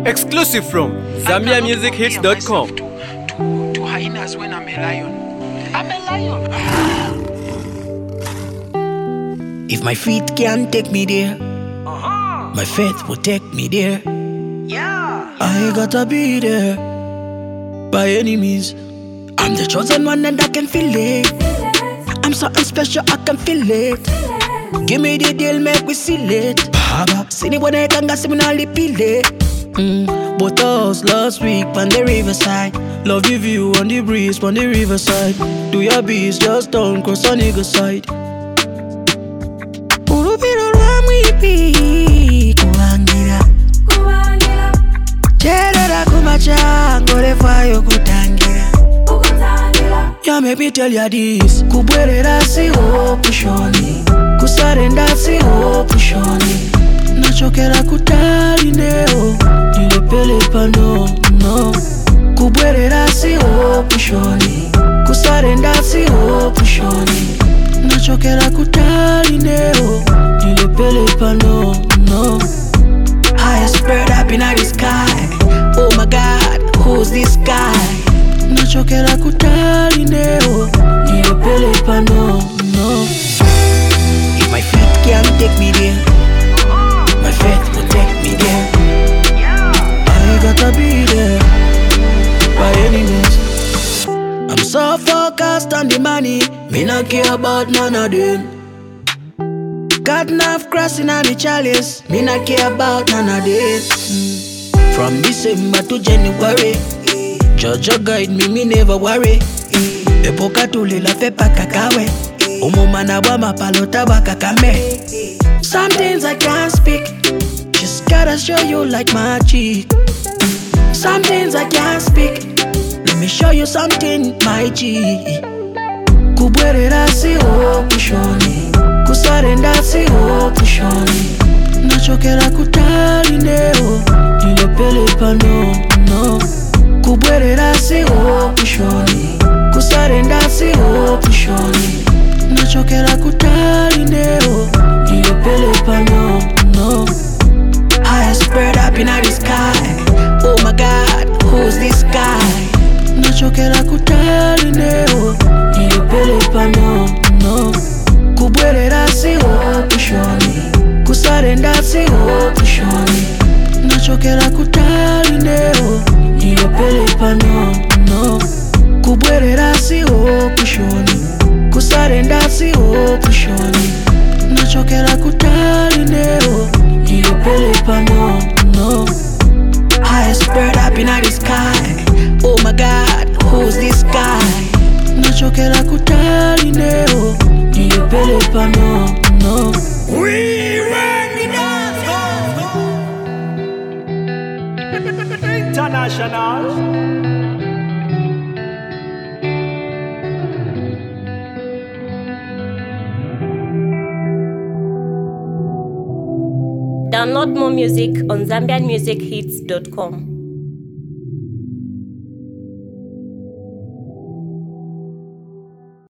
Exclusive from ZambiaMusicHits.com. To hyenas when I'm a lion. I'm a lion. If my feet can't take me there, my faith will take me there. Yeah. I gotta be there by any means. I'm the chosen one and I can feel it. I'm something special, I can feel it. Give me the deal, make we seal it. Baba, sini wana kanga simunali pile. But us last week on the riverside. Love the view on the breeze on the riverside. Do your beats, just don't cross on nigga side. Urubiro rwamwipi kuwangira Cherera kumacha ngore fayo kutangira. Yeah, maybe tell ya this. Kubwerera si opushoni, kusarenda si opushoni. Nachokera kutali neo, nilepele pano no. Kubwerera si opushoni, kusarenda si opushoni. Nachokera kutali neo, nilepele pano no. Highest bird up in the sky. Oh my God, who's this guy? Nachokera kutali neo, nilepele pano no. If my feet can't take me there, my faith will take me there. I gotta be there by any means. I'm so focused on the money, me not care about none of them. Got enough crossing on the chalice, me not care about none of this. From December to January, Jojo guide me, me never worry. Epoka tule la fe pa kakawe, umumana wa mapalota wa kakame. Some things I can't speak, just gotta show you like magic. Some things I can't speak, let me show you something, my G. Kubwerera si opushoni, kusarenda si opushoni. Nachokera kutali neo, nilepele pano no. Kubwerera si opushoni, kusarenda si opushoni. Nachokera kutali neo, nilepele pano no. Highest bird up in the sky. Oh my God, who's this guy? Nachokera kutali neo, nilepele pano no. Kubwerera si opushoni, kusarenda si opushoni. Nachokera kutali neo, nilepele pano no. Kubwerera si opushoni, kusarenda si opushoni. Nachokera kutali neo, nilepele pano no. Highest bird up in the sky. Oh my God, who's this guy? Nachokera kutali neo, nilepele pano no. We run the dance. International. Download more music on ZambianMusicHits.com.